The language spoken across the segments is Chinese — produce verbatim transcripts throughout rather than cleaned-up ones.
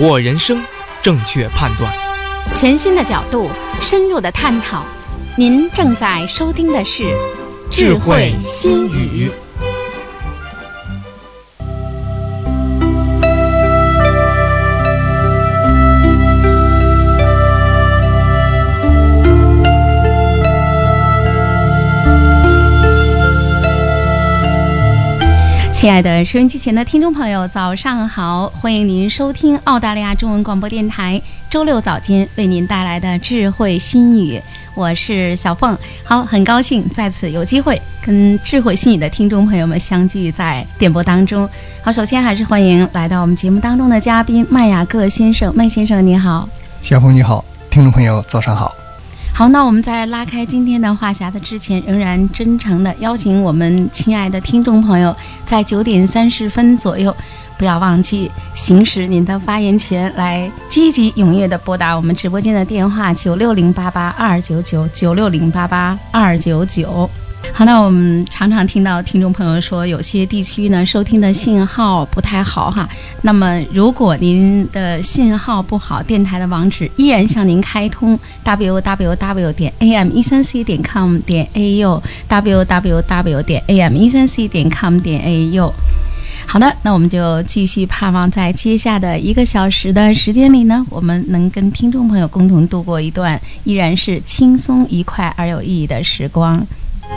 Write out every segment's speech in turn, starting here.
握人生，正确判断， 全新的角度，深入的探讨。您正在收听的是智慧心语。亲爱的收音机前的听众朋友，早上好，欢迎您收听澳大利亚中文广播电台周六早间为您带来的智慧心语，我是小凤。好，很高兴再次有机会跟智慧心语的听众朋友们相聚在电波当中。好，首先还是欢迎来到我们节目当中的嘉宾麦雅各先生。麦先生你好。 小凤你好，听众朋友早上好。 好，那我们在拉开今天的话匣子之前，仍然真诚的邀请我们亲爱的听众朋友，在九点三十分左右，不要忘记行使您的发言权，来积极踊跃的拨打我们直播间的电话九六零八八二九九九六零八八二九九。好，那我们常常听到听众朋友说，有些地区呢收听的信号不太好哈。那么，如果您的信号不好，电台的网址依然向您开通 w w w 点 a m 一三 c 点 com 点 a u w w w 点 a m 一三 c 点 com 点 a u。好的，那我们就继续盼望在接下的一个小时的时间里呢，我们能跟听众朋友共同度过一段依然是轻松愉快而有意义的时光。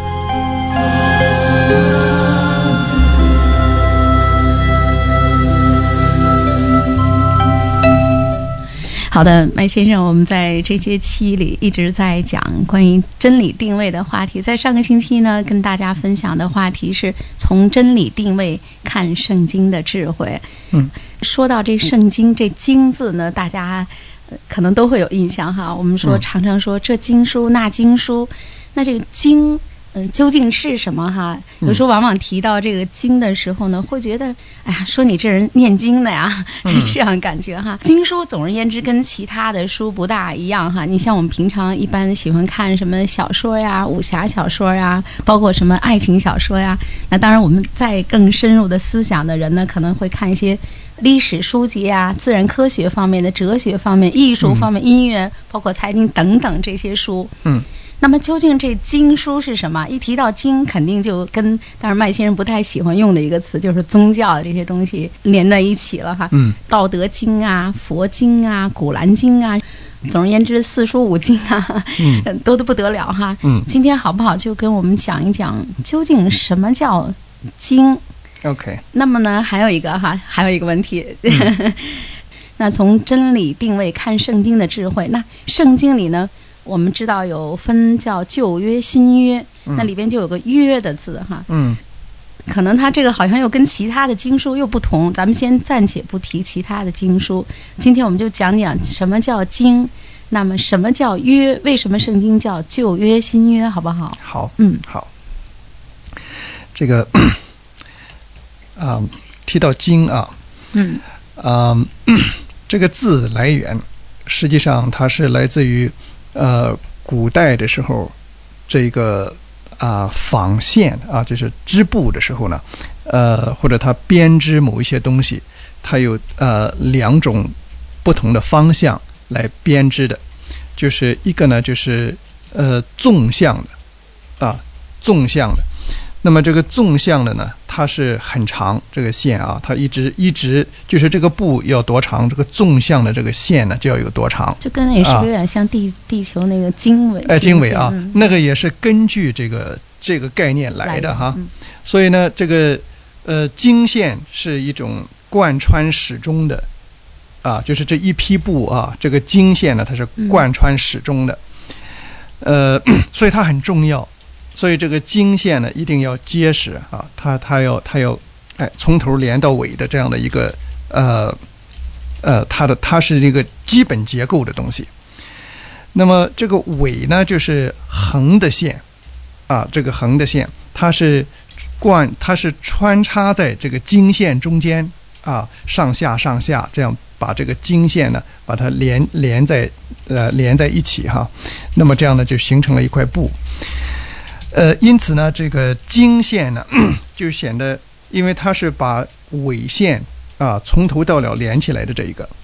好的，麦先生，我们在这些期里一直在讲关于真理定位的话题。在上个星期呢，跟大家分享的话题是从真理定位看圣经的智慧。 嗯， 说到这圣经这经字呢，大家可能都会有印象哈。我们说常常说这经书那经书，那这个经嗯，究竟是什么哈？有时候往往提到这个经的时候呢，会觉得，哎呀，说你这人念经的呀，是这样感觉哈。经书总而言之跟其他的书不大一样哈。你像我们平常一般喜欢看什么小说呀、武侠小说呀，包括什么爱情小说呀。那当然，我们再更深入的思想的人呢，可能会看一些历史书籍啊、自然科学方面的、哲学方面、艺术方面、音乐，包括财经等等这些书。嗯。那么究竟这经书是什么？一提到经，肯定就跟当然麦先生不太喜欢用的一个词，就是宗教这些东西连在一起了哈。嗯，道德经啊、佛经啊、古兰经啊，总而言之四书五经啊，嗯，多得不得了哈。嗯，今天好不好就跟我们讲一讲究竟什么叫经 ？OK。 那么呢，还有一个哈，还有一个问题。嗯、那从真理定位看圣经的智慧，那圣经里呢？我们知道有分叫旧约新约，嗯、那里边就有个约的字哈，嗯，可能它这个好像又跟其他的经书又不同，咱们先暂且不提其他的经书，今天我们就讲讲什么叫经，那么什么叫约，为什么圣经叫旧约新约，好不好？ 好，嗯，好。这个啊、呃，提到经啊，嗯，啊、呃，这个字来源实际上它是来自于。呃，古代的时候，这个啊、呃、纺线啊，就是织布的时候呢，呃，或者它编织某一些东西，它有呃两种不同的方向来编织的，就是一个呢就是呃纵向的啊，纵向的。那么这个纵向的呢，它是很长，这个线啊，它一直一直就是这个布要多长，这个纵向的这个线呢就要有多长， 就跟也是有点像地、啊、地球那个经纬。 哎，经纬啊、嗯，那个也是根据这个这个概念来的哈。嗯、所以呢，这个呃经线是一种贯穿始终的啊，就是这一批布啊，这个经线呢它是贯穿始终的，嗯、呃，所以它很重要。所以这个经线呢，一定要结实啊，它它要它要，哎，从头连到尾的这样的一个呃呃，它的它是一个基本结构的东西。那么这个尾呢，就是横的线啊，这个横的线，它是贯，它是穿插在这个经线中间啊，上下上下这样把这个经线呢，把它连连在呃连在一起哈。那么这样呢，就形成了一块布。呃，因此呢，这个经线呢，就显得，因为它是把纬线啊从头到了连起来的这一个，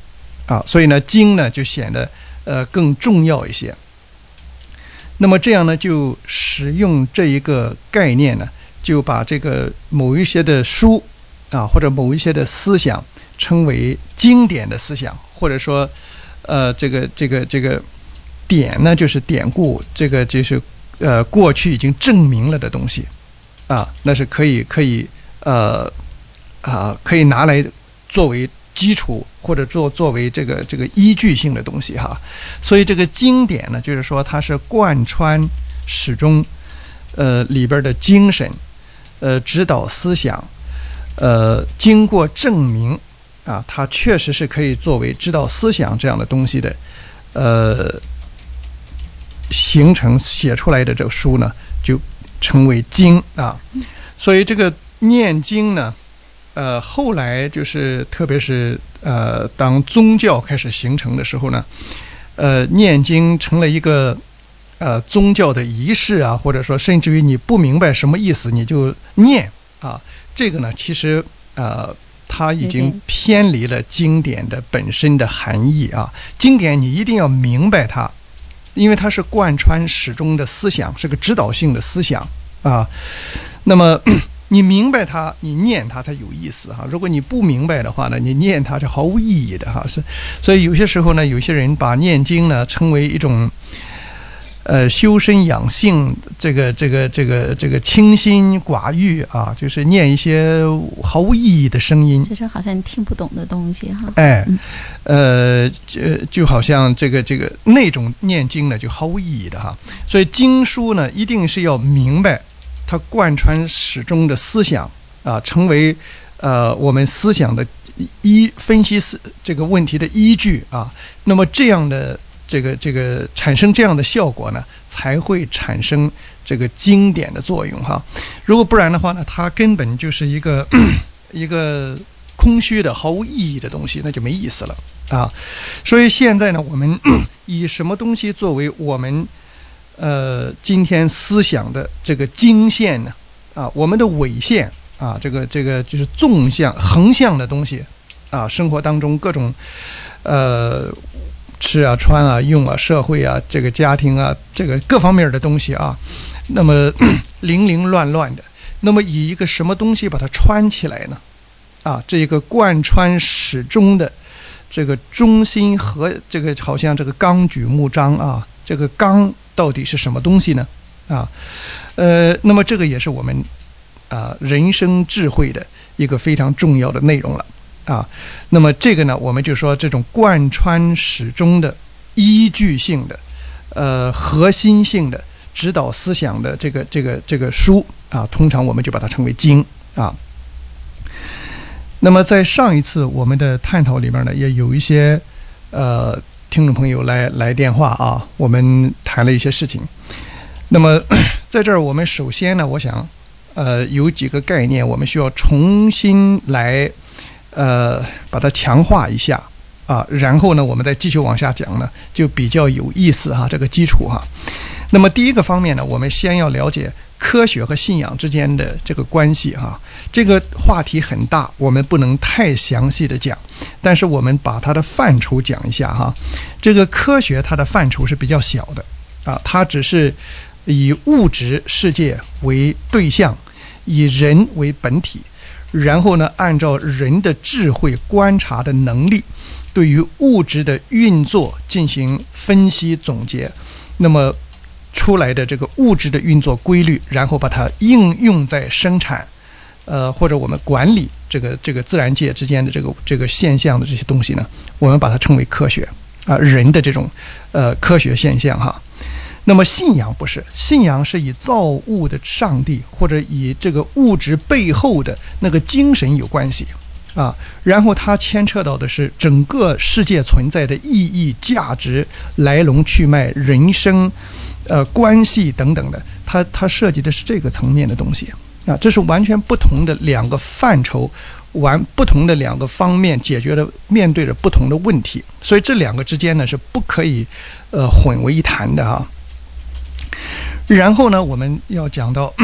啊，所以呢经呢就显得呃更重要一些。那么这样呢就使用这一个概念呢，就把这个某一些的书啊或者某一些的思想称为经典的思想，或者说呃这个这个这个典呢就是典故，这个就是呃过去已经证明了的东西啊，那是可以可以呃啊可以拿来作为基础或者做作为这个这个依据性的东西哈。所以这个经典呢就是说它是贯穿始终呃里边的精神呃指导思想呃经过证明啊，它确实是可以作为指导思想这样的东西的呃形成写出来的这个书呢就称为经啊。所以这个念经呢呃后来就是特别是呃当宗教开始形成的时候呢呃念经成了一个呃宗教的仪式啊，或者说甚至于你不明白什么意思你就念啊，这个呢其实呃它已经偏离了经典的本身的含义啊。经典你一定要明白它，因为它是贯穿始终的思想，是个指导性的思想啊。那么你明白它，你念它才有意思哈。如果你不明白的话呢，你念它是毫无意义的哈。是，所以有些时候呢，有些人把念经呢称为一种呃修身养性，这个这个这个这个清心寡欲啊，就是念一些毫无意义的声音， 就是好像听不懂的东西哈。 哎，呃，就就好像这个这个那种念经呢，就毫无意义的哈。所以经书呢，一定是要明白它贯穿始终的思想啊，成为呃我们思想的依分析思这个问题的依据啊。那么这样的。这个这个产生这样的效果呢，才会产生这个经典的作用哈。如果不然的话呢，它根本就是一个一个空虚的、毫无意义的东西，那就没意思了啊。所以现在呢，我们以什么东西作为我们呃今天思想的这个经线呢？啊，我们的纬线啊，这个这个就是纵向、横向的东西啊，生活当中各种呃。吃啊穿啊用啊社会啊这个家庭啊这个各方面的东西啊，那么零零乱乱的，那么以一个什么东西把它穿起来呢？啊，这一个贯穿始终的这个中心和这个好像这个纲举目张啊，这个纲到底是什么东西呢？啊，呃，那么这个也是我们啊人生智慧的一个非常重要的内容了。啊，那么这个呢，我们就说这种贯穿始终的、依据性的、呃核心性的指导思想的这个这个这个书啊，通常我们就把它称为经啊。那么在上一次我们的探讨里面呢，也有一些呃听众朋友来来电话啊，我们谈了一些事情。那么在这儿，我们首先呢，我想呃有几个概念，我们需要重新来。呃，把它强化一下啊，然后呢，我们再继续往下讲呢，就比较有意思哈，这个基础哈。那么第一个方面呢，我们先要了解科学和信仰之间的这个关系哈。这个话题很大，我们不能太详细的讲，但是我们把它的范畴讲一下哈。这个科学它的范畴是比较小的啊，它只是以物质世界为对象，以人为本体。然后呢，按照人的智慧观察的能力，对于物质的运作进行分析总结，那么出来的这个物质的运作规律，然后把它应用在生产，呃，或者我们管理这个这个自然界之间的这个这个现象的这些东西呢，我们把它称为科学啊，人的这种呃科学现象哈。那么信仰不是，信仰是以造物的上帝或者以这个物质背后的那个精神有关系啊，然后它牵扯到的是整个世界存在的意义、价值、来龙去脉、人生呃关系等等的，它它涉及的是这个层面的东西啊，这是完全不同的两个范畴，完不同的两个方面解决的面对着不同的问题，所以这两个之间呢是不可以呃混为一谈的啊。然后呢，我们要讲到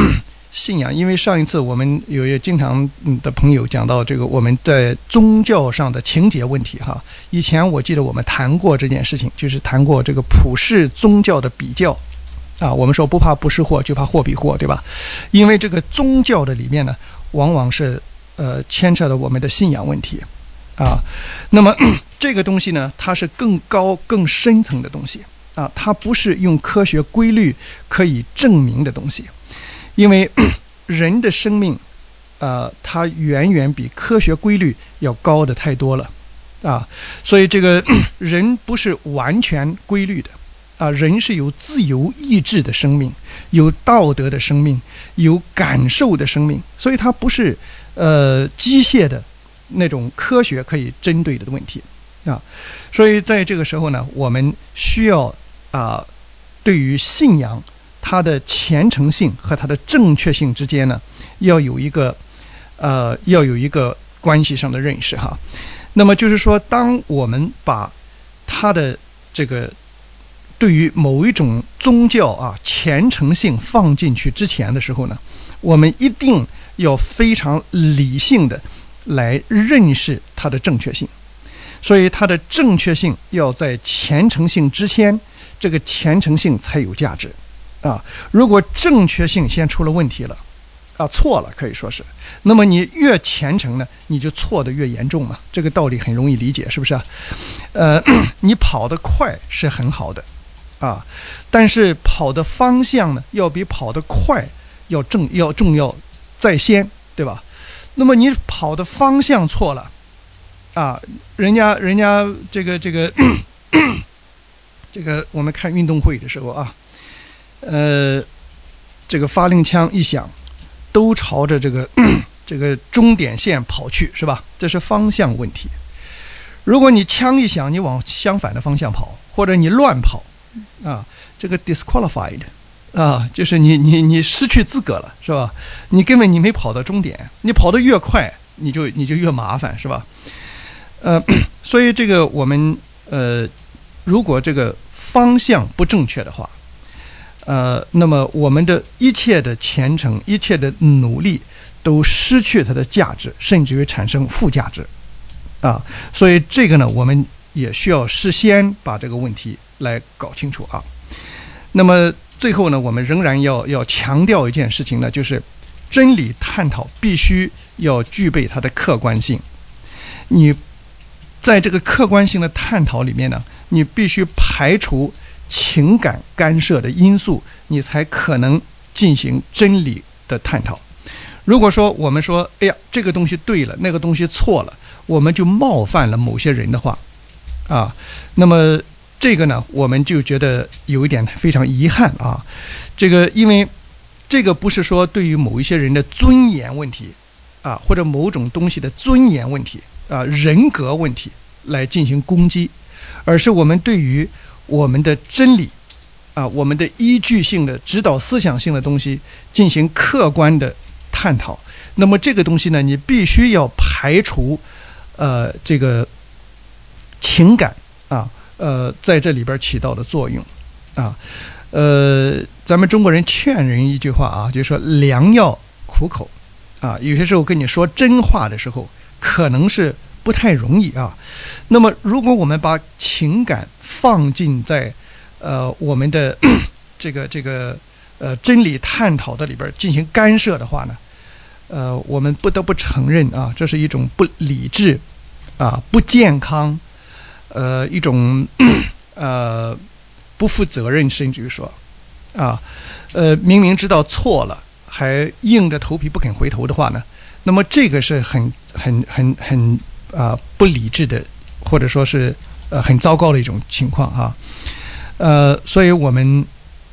信仰，因为上一次我们有也经常的朋友讲到这个我们在宗教上的情节问题哈。以前我记得我们谈过这件事情，就是谈过这个普世宗教的比较啊。我们说不怕不识货，就怕货比货，对吧？因为这个宗教的里面呢，往往是呃牵扯到我们的信仰问题啊。那么这个东西呢，它是更高更深层的东西啊，它不是用科学规律可以证明的东西。因为人的生命，呃，它远远比科学规律要高的太多了，啊，所以这个人不是完全规律的，啊，人是有自由意志的生命，有道德的生命，有感受的生命，所以它不是呃机械的那种科学可以针对的问题，啊，所以在这个时候呢，我们需要啊，对于信仰它的虔诚性和它的正确性之间呢，要有一个呃要有一个关系上的认识哈。那么就是说，当我们把它的这个对于某一种宗教啊虔诚性放进去之前的时候呢，我们一定要非常理性的来认识它的正确性。所以它的正确性要在虔诚性之前，这个虔诚性才有价值。啊，如果正确性先出了问题了，啊，错了可以说是，那么你越虔诚呢，你就错得越严重嘛。这个道理很容易理解，是不是啊？呃，你跑得快是很好的，啊，但是跑的方向呢，要比跑得快要正要重要在先，对吧？那么你跑的方向错了，啊，人家人家这个这个这个我们看运动会的时候啊。呃，这个发令枪一响，都朝着这个这个终点线跑去，是吧？这是方向问题。如果你枪一响，你往相反的方向跑，或者你乱跑，啊，这个 disqualified 啊，就是你你你失去资格了，是吧？你根本你没跑到终点，你跑得越快，你就你就越麻烦，是吧？呃，所以这个我们呃，如果这个方向不正确的话，呃，那么我们的一切的虔诚，一切的努力都失去它的价值，甚至于产生负价值啊。所以这个呢，我们也需要事先把这个问题来搞清楚啊。那么最后呢，我们仍然要要强调一件事情呢，就是真理探讨必须要具备它的客观性。你在这个客观性的探讨里面呢，你必须排除情感干涉的因素，你才可能进行真理的探讨。如果说我们说哎呀这个东西对了，那个东西错了，我们就冒犯了某些人的话啊，那么这个呢我们就觉得有一点非常遗憾啊。这个因为这个不是说对于某一些人的尊严问题啊，或者某种东西的尊严问题啊，人格问题来进行攻击，而是我们对于我们的真理啊，我们的依据性的指导思想性的东西进行客观的探讨。那么这个东西呢，你必须要排除呃这个情感啊呃在这里边起到的作用啊。呃咱们中国人劝人一句话啊，就是说良药苦口啊，有些时候跟你说真话的时候可能是不太容易啊。那么如果我们把情感放进在呃我们的这个这个呃真理探讨的里边进行干涉的话呢，呃我们不得不承认啊，这是一种不理智啊、不健康，呃一种呃不负责任，甚至于说啊呃明明知道错了还硬着头皮不肯回头的话呢，那么这个是很很很很啊、呃、不理智的，或者说是呃很糟糕的一种情况啊。呃所以我们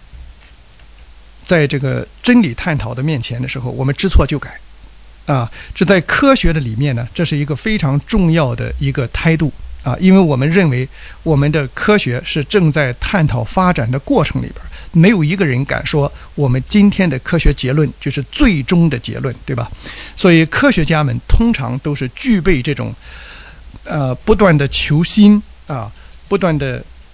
在这个真理探讨的面前的时候，我们知错就改啊，这在科学的里面呢，这是一个非常重要的一个态度啊，因为我们认为我们的科学是正在探讨发展的过程里边，没有一个人敢说我们今天的科学结论就是最终的结论，对吧？所以科学家们通常都是具备这种呃不断的求新啊，不断的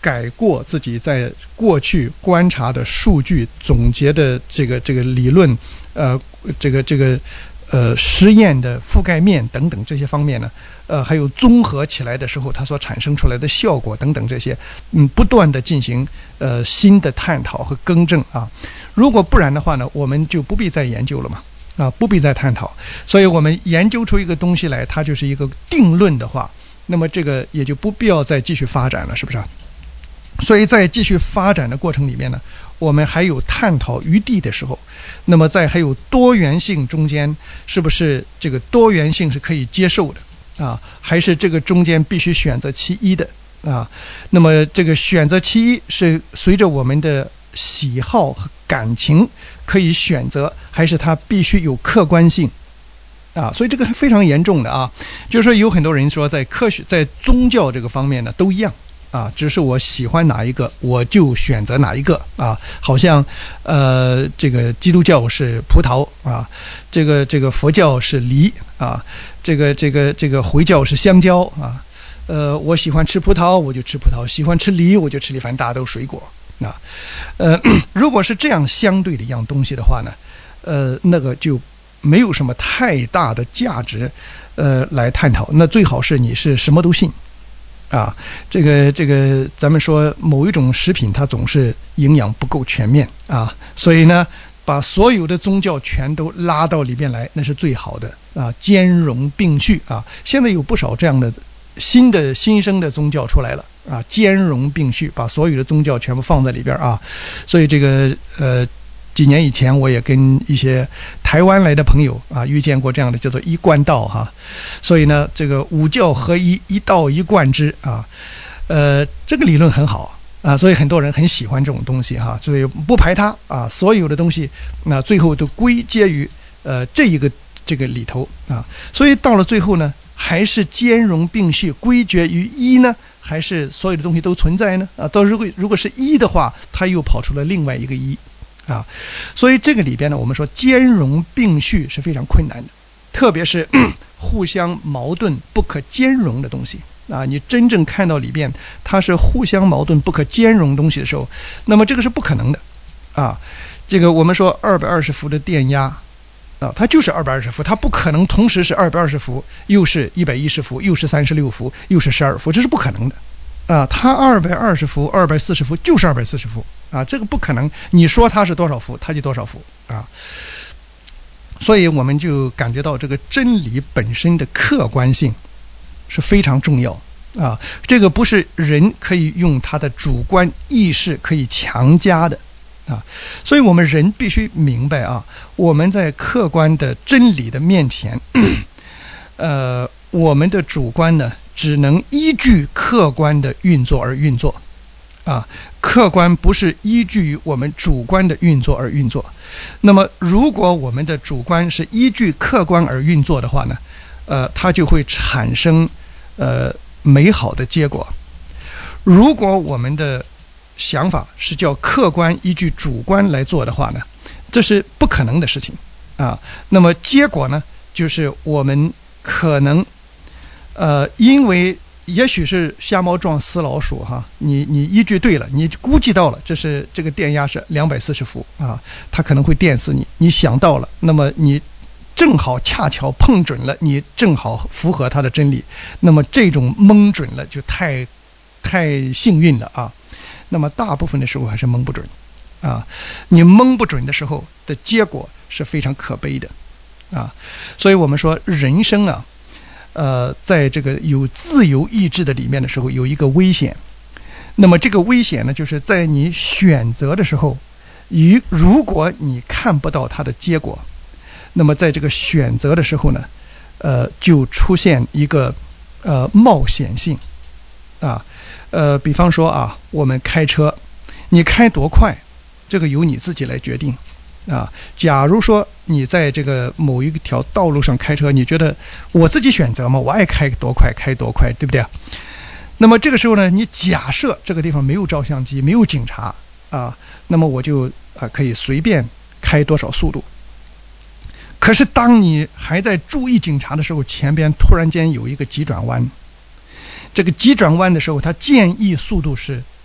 改过自己在过去观察的数据总结的这个这个理论，呃，这个这个呃实验的覆盖面等等这些方面呢，呃，还有综合起来的时候它所产生出来的效果等等这些，嗯，不断的进行呃新的探讨和更正啊。如果不然的话呢，我们就不必再研究了嘛，啊，不必再探讨。所以我们研究出一个东西来，它就是一个定论的话，那么这个也就不必要再继续发展了，是不是啊？所以在继续发展的过程里面呢，我们还有探讨余地的时候，那么在还有多元性中间，是不是这个多元性是可以接受的啊？还是这个中间必须选择其一的啊？那么这个选择其一是随着我们的喜好和感情可以选择，还是它必须有客观性啊？所以这个非常严重的啊，就是说有很多人说在科学在宗教这个方面呢都一样啊，只是我喜欢哪一个我就选择哪一个啊，好像呃这个基督教是葡萄啊，这个这个佛教是梨啊，这个这个这个回教是香蕉啊，呃我喜欢吃葡萄我就吃葡萄，喜欢吃梨我就吃梨，反正大家都水果啊。呃如果是这样相对的一样东西的话呢，呃那个就没有什么太大的价值呃来探讨，那最好是你是什么都信啊，这个这个咱们说某一种食品它总是营养不够全面啊，所以呢把所有的宗教全都拉到里边来，那是最好的啊，兼容并蓄啊。现在有不少这样的新的新生的宗教出来了啊，兼容并蓄，把所有的宗教全部放在里边啊。所以这个呃几年以前我也跟一些台湾来的朋友啊遇见过这样的叫做一贯道哈，所以呢这个五教合一，一道一贯之啊，呃这个理论很好啊，所以很多人很喜欢这种东西哈，所以不排他啊，所有的东西那最后都归结于呃这一个这个里头啊，所以到了最后呢还是兼容并蓄，归结于一呢，还是所有的东西都存在呢啊？到如果如果是一的话，它又跑出了另外一个一啊，所以这个里边呢，我们说兼容并蓄是非常困难的，特别是互相矛盾不可兼容的东西啊，你真正看到里边它是互相矛盾不可兼容东西的时候，那么这个是不可能的啊。这个我们说二百二十伏的电压啊，它就是二百二十伏，它不可能同时是二百二十伏，又是一百一十伏，又是三十六伏，又是十二伏，这是不可能的啊。它二百二十伏、二百四十伏就是二百四十伏啊，这个不可能。你说它是多少伏，它就多少伏啊。所以我们就感觉到这个真理本身的客观性是非常重要啊。这个不是人可以用他的主观意识可以强加的啊，所以我们人必须明白啊，我们在客观的真理的面前，呃，我们的主观呢，只能依据客观的运作而运作啊，客观不是依据于我们主观的运作而运作。那么，如果我们的主观是依据客观而运作的话呢，呃，它就会产生呃美好的结果。如果我们的想法是叫客观依据主观来做的话呢，这是不可能的事情啊。那么结果呢，就是我们可能呃，因为也许是瞎猫撞死老鼠哈，你你依据对了，你估计到了这是这个电压是两百四十伏啊，它可能会电死你，你想到了，那么你正好恰巧碰准了，你正好符合它的真理，那么这种蒙准了就太太幸运了啊。那么大部分的时候还是蒙不准啊，你蒙不准的时候的结果是非常可悲的啊。所以我们说人生啊，呃，在这个有自由意志的里面的时候有一个危险，那么这个危险呢，就是在你选择的时候，与如果你看不到它的结果，那么在这个选择的时候呢，呃，就出现一个呃冒险性啊。呃，比方说啊，我们开车，你开多快，这个由你自己来决定啊。假如说你在这个某一条道路上开车，你觉得我自己选择嘛，我爱开多快开多快，对不对？那么这个时候呢，你假设这个地方没有照相机，没有警察啊，那么我就啊可以随便开多少速度。可是当你还在注意警察的时候，前边突然间有一个急转弯。这个急转弯的时候，它建议速度是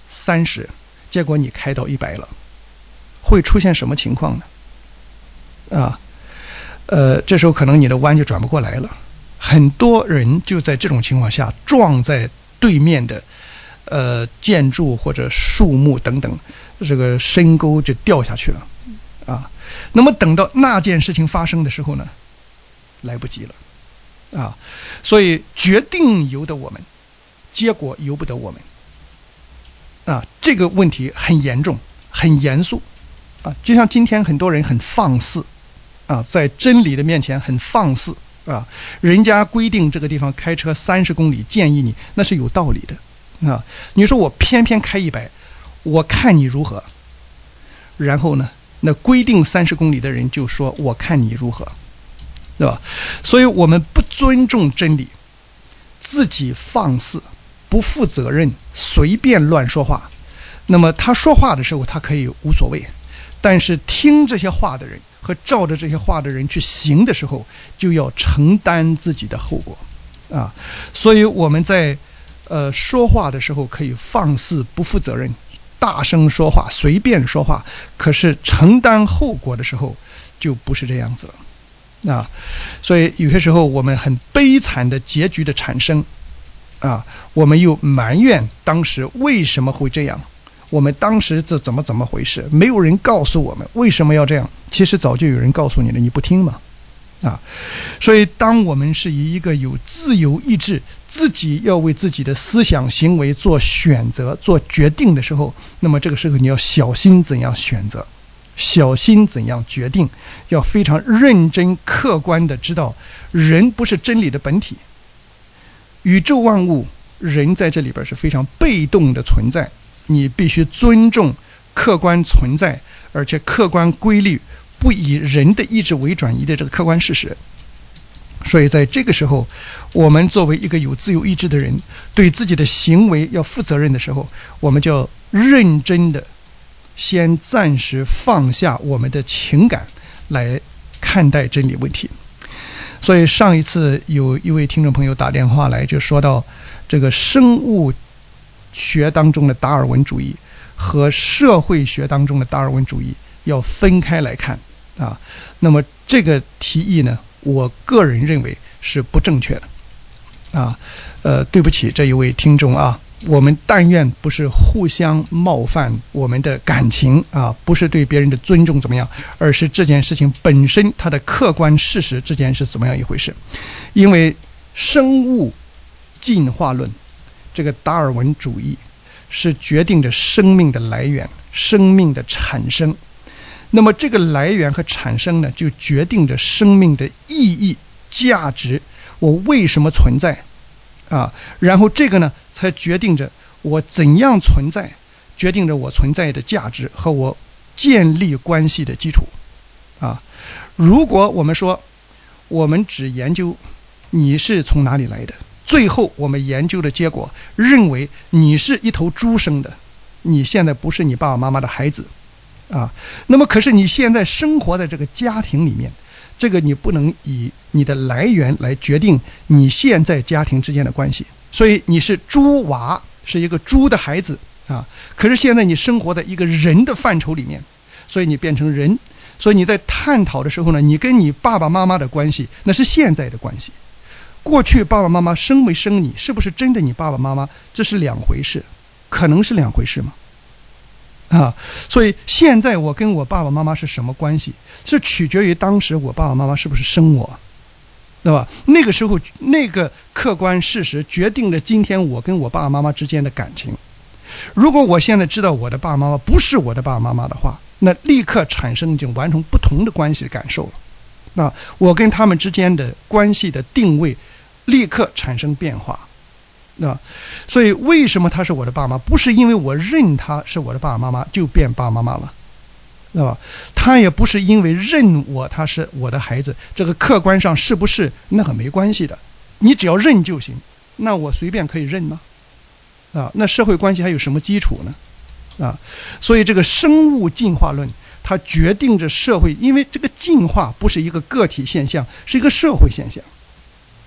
三十，结果你开到一百了，会出现什么情况呢？啊，呃，这时候可能你的弯就转不过来了。很多人就在这种情况下撞在对面的呃建筑或者树木等等，这个深沟就掉下去了啊。那么等到那件事情发生的时候呢，来不及了啊。所以决定由得我们，结果由不得我们啊。这个问题很严重，很严肃啊。就像今天很多人很放肆啊，在真理的面前很放肆啊，人家规定这个地方开车三十公里，建议你，那是有道理的啊。你说我偏偏开一百，我看你如何？然后呢，那规定三十公里的人就说我看你如何，对吧？所以我们不尊重真理，自己放肆，不负责任，随便乱说话。那么他说话的时候，他可以无所谓，但是听这些话的人和照着这些话的人去行的时候，就要承担自己的后果啊。所以我们在呃说话的时候可以放肆不负责任，大声说话，随便说话，可是承担后果的时候就不是这样子了啊。所以有些时候我们很悲惨的结局的产生啊，我们又埋怨当时为什么会这样，我们当时这怎么怎么回事，没有人告诉我们为什么要这样。其实早就有人告诉你了，你不听嘛啊。所以当我们是以一个有自由意志，自己要为自己的思想行为做选择做决定的时候，那么这个时候你要小心怎样选择，小心怎样决定，要非常认真客观的知道人不是真理的本体，宇宙万物，人在这里边是非常被动的存在，你必须尊重客观存在，而且客观规律不以人的意志为转移的这个客观事实。所以在这个时候，我们作为一个有自由意志的人，对自己的行为要负责任的时候，我们就要认真的先暂时放下我们的情感来看待真理问题。所以上一次有一位听众朋友打电话来，就说到这个生物学当中的达尔文主义和社会学当中的达尔文主义要分开来看啊。那么这个提议呢，我个人认为是不正确的啊。呃，对不起这一位听众啊，我们但愿不是互相冒犯我们的感情啊，不是对别人的尊重怎么样，而是这件事情本身它的客观事实之间是怎么样一回事。因为生物进化论这个达尔文主义是决定着生命的来源，生命的产生。那么这个来源和产生呢，就决定着生命的意义、价值，我为什么存在啊？然后这个呢，才决定着我怎样存在，决定着我存在的价值和我建立关系的基础啊。如果我们说我们只研究你是从哪里来的，最后我们研究的结果认为你是一头猪生的，你现在不是你爸爸妈妈的孩子啊。那么可是你现在生活在这个家庭里面，这个你不能以你的来源来决定你现在家庭之间的关系。所以你是猪娃，是一个猪的孩子啊，可是现在你生活在一个人的范畴里面，所以你变成人。所以你在探讨的时候呢，你跟你爸爸妈妈的关系那是现在的关系，过去爸爸妈妈生没生你，是不是真的你爸爸妈妈，这是两回事，可能是两回事吗？啊，所以现在我跟我爸爸妈妈是什么关系，是取决于当时我爸爸妈妈是不是生我，对吧？那个时候那个客观事实决定了今天我跟我爸爸妈妈之间的感情。如果我现在知道我的爸爸妈妈不是我的爸爸妈妈的话，那立刻产生就完全不同的关系感受了。那我跟他们之间的关系的定位立刻产生变化。那所以为什么他是我的爸妈，不是因为我认他是我的爸爸妈妈就变爸爸妈妈了，对吧？他也不是因为认我他是我的孩子，这个客观上是不是那很没关系的，你只要认就行。那我随便可以认吗？啊，那社会关系还有什么基础呢？啊，所以这个生物进化论它决定着社会，因为这个进化不是一个个体现象，是一个社会现象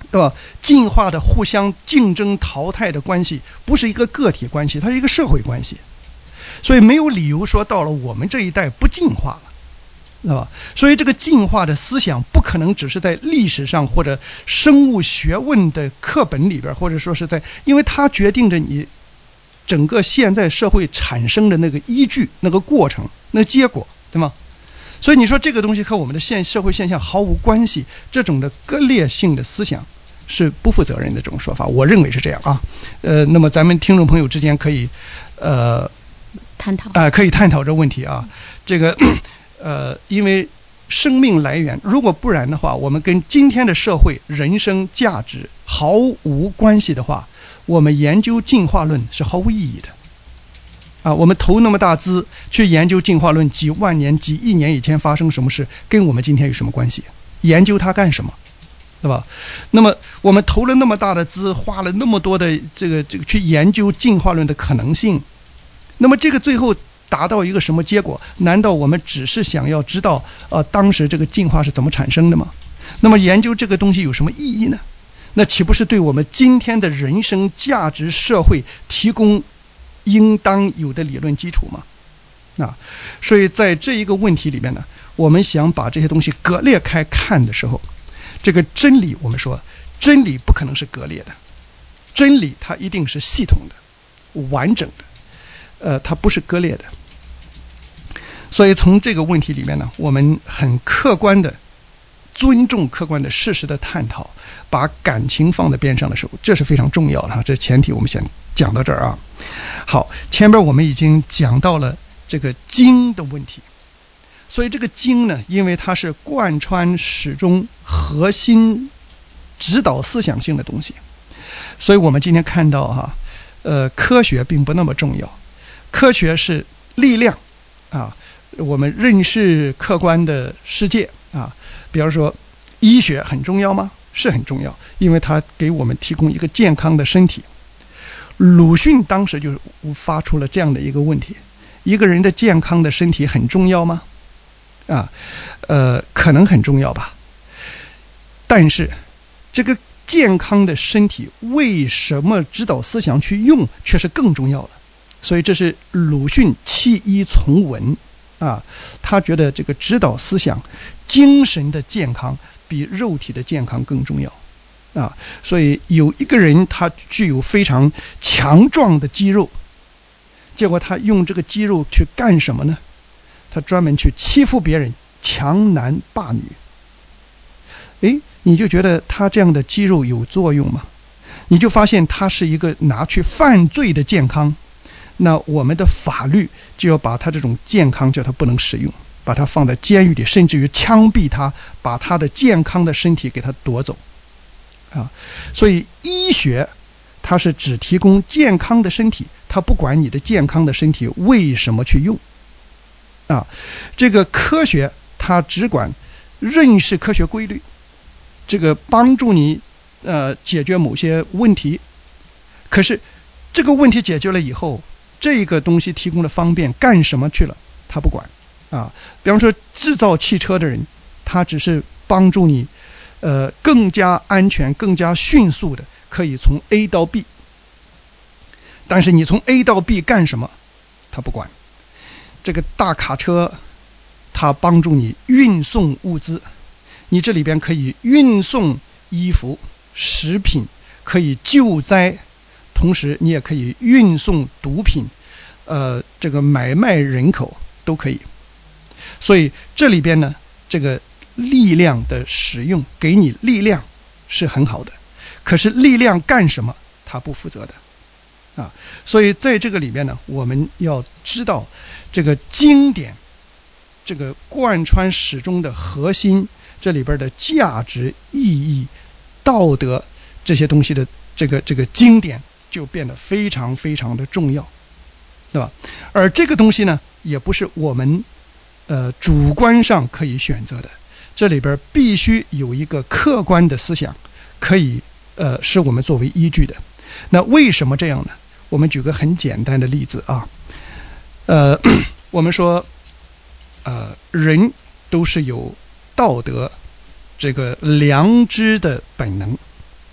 对吧？进化的互相竞争淘汰的关系不是一个个体关系，它是一个社会关系，所以没有理由说到了我们这一代不进化了，对吧？所以这个进化的思想不可能只是在历史上或者生物学问的课本里边，或者说是在，因为它决定着你整个现在社会产生的那个依据、那个过程、那个结果，对吗？所以你说这个东西和我们的现社会现象毫无关系，这种的割裂性的思想是不负责任的这种说法，我认为是这样啊。呃，那么咱们听众朋友之间可以呃探讨啊、呃，可以探讨这问题啊。这个呃，因为生命来源，如果不然的话，我们跟今天的社会人生价值毫无关系的话，我们研究进化论是毫无意义的。啊，我们投那么大资去研究进化论，几万年、几亿年以前发生什么事，跟我们今天有什么关系？研究它干什么？对吧？那么我们投了那么大的资，花了那么多的这个这个去研究进化论的可能性，那么这个最后达到一个什么结果？难道我们只是想要知道呃当时这个进化是怎么产生的吗？那么研究这个东西有什么意义呢？那岂不是对我们今天的人生价值社会提供应当有的理论基础吗？啊，所以在这一个问题里面呢，我们想把这些东西割裂开看的时候，这个真理，我们说真理不可能是割裂的，真理它一定是系统的、完整的，呃，它不是割裂的。所以从这个问题里面呢，我们很客观的尊重客观的事实的探讨，把感情放在边上的时候，这是非常重要的哈。这前提我们先讲到这儿啊。好，前边我们已经讲到了这个经的问题，所以这个经呢，因为它是贯穿始终、核心、指导思想性的东西，所以我们今天看到哈，呃，科学并不那么重要，科学是力量啊，我们认识客观的世界啊。比方说，医学很重要吗？是很重要，因为它给我们提供一个健康的身体。鲁迅当时就发出了这样的一个问题：一个人的健康的身体很重要吗？啊，呃，可能很重要吧。但是，这个健康的身体为什么指导思想去用，却是更重要的。所以，这是鲁迅弃医从文啊，他觉得这个指导思想。精神的健康比肉体的健康更重要啊！所以有一个人他具有非常强壮的肌肉，结果他用这个肌肉去干什么呢？他专门去欺负别人，强男霸女。诶，你就觉得他这样的肌肉有作用吗？你就发现他是一个拿去犯罪的健康，那我们的法律就要把他这种健康叫他不能使用，把他放在监狱里，甚至于枪毙他，把他的健康的身体给他夺走啊！所以医学它是只提供健康的身体，它不管你的健康的身体为什么去用啊。这个科学它只管认识科学规律，这个帮助你呃解决某些问题。可是这个问题解决了以后，这个东西提供的方便干什么去了？他不管。啊，比方说制造汽车的人，他只是帮助你，呃，更加安全、更加迅速的可以从 A 到 B。但是你从 A 到 B 干什么，他不管。这个大卡车，它帮助你运送物资，你这里边可以运送衣服、食品，可以救灾，同时你也可以运送毒品，呃，这个买卖人口都可以。所以这里边呢，这个力量的使用，给你力量是很好的，可是力量干什么，它不负责的啊。所以在这个里边呢，我们要知道这个经典，这个贯穿始终的核心，这里边的价值、意义、道德这些东西的这个这个经典就变得非常非常的重要，对吧？而这个东西呢，也不是我们呃，主观上可以选择的，这里边必须有一个客观的思想，可以呃是我们作为依据的。那为什么这样呢？我们举个很简单的例子啊，呃，我们说，呃，人都是有道德、这个良知的本能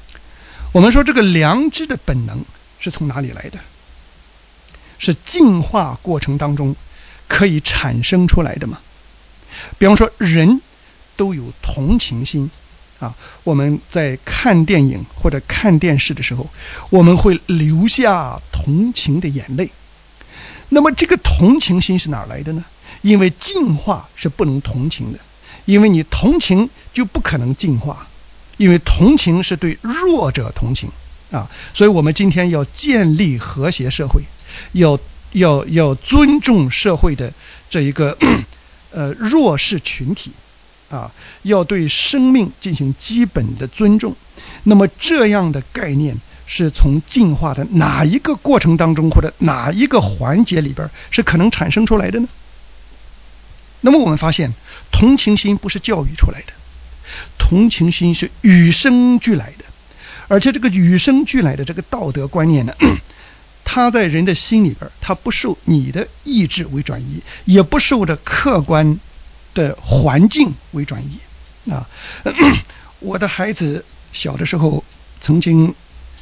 我们说这个良知的本能是从哪里来的？是进化过程当中可以产生出来的吗？比方说人都有同情心啊，我们在看电影或者看电视的时候，我们会流下同情的眼泪。那么这个同情心是哪来的呢？因为进化是不能同情的，因为你同情就不可能进化，因为同情是对弱者同情啊。所以我们今天要建立和谐社会，要要要尊重社会的这一个呃弱势群体啊，要对生命进行基本的尊重。那么这样的概念是从进化的哪一个过程当中，或者哪一个环节里边是可能产生出来的呢？那么我们发现同情心不是教育出来的，同情心是与生俱来的。而且这个与生俱来的这个道德观念呢，它在人的心里边，它不受你的意志为转移，也不受着客观的环境为转移啊。我的孩子小的时候曾经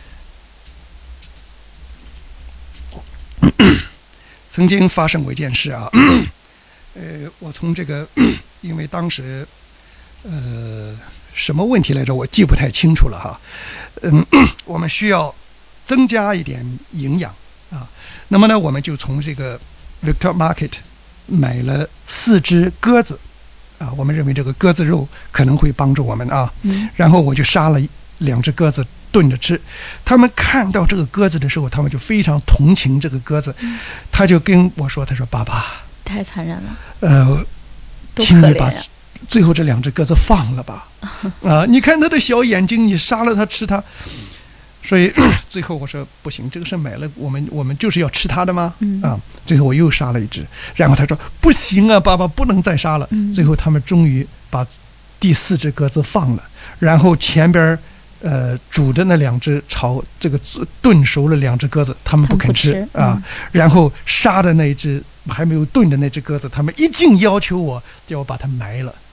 曾经发生过一件事啊，呃，我从这个，因为当时，呃，什么问题来着？我记不太清楚了哈。嗯，我们需要增加一点营养啊。那么呢，我们就从这个 Victor Market 买了四只鸽子啊。我们认为这个鸽子肉可能会帮助我们啊。嗯。然后我就杀了两只鸽子炖着吃。他们看到这个鸽子的时候，他们就非常同情这个鸽子。嗯、他就跟我说：“他说爸爸。”太残忍了。呃，请你把最后这两只鸽子放了吧。啊，你看他的小眼睛，你杀了它吃它。所以最后我说不行，这个是买了，我们我们就是要吃它的吗？嗯、啊，最后我又杀了一只。然后他说不行啊，爸爸不能再杀了。嗯、最后他们终于把第四只鸽子放了，然后前边呃煮的那两只炒这个炖熟了两只鸽子，他们不肯吃, 不吃啊、嗯。然后杀的那一只还没有炖的那只鸽子，他们一劲要求我叫我把它埋了。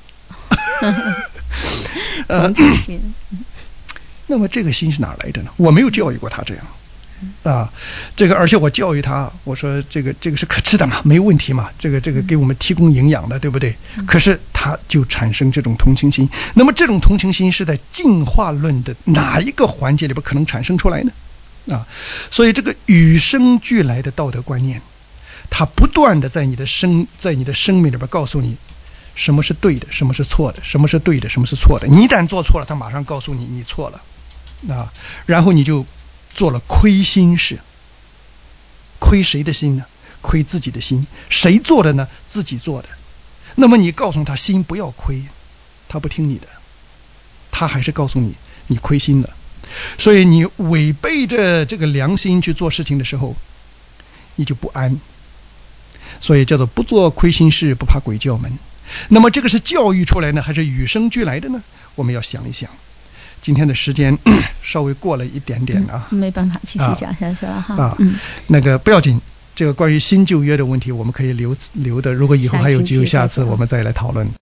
同情心。那么这个心是哪来的呢？我没有教育过他这样啊，这个而且我教育他，我说这个这个是可吃的嘛，没有问题嘛，这个这个给我们提供营养的，对不对？可是他就产生这种同情心。那么这种同情心是在进化论的哪一个环节里边可能产生出来呢？啊，所以这个与生俱来的道德观念，它不断的在你的生在你的生命里边告诉你什么是对的，什么是错的，什么是对的，什么是错的。你一旦做错了，他马上告诉你你错了啊，然后你就做了亏心事。亏谁的心呢？亏自己的心。谁做的呢？自己做的。那么你告诉他心不要亏，他不听你的，他还是告诉你你亏心了。所以你违背着这个良心去做事情的时候，你就不安。所以叫做不做亏心事，不怕鬼叫门。那么这个是教育出来呢，还是与生俱来的呢？我们要想一想。今天的时间稍微过了一点点啊， 嗯、没办法继续讲下去了哈。 啊，嗯、那个不要紧，这个关于新旧约的问题，我们可以留留的，如果以后还有机会，下次我们再来讨论。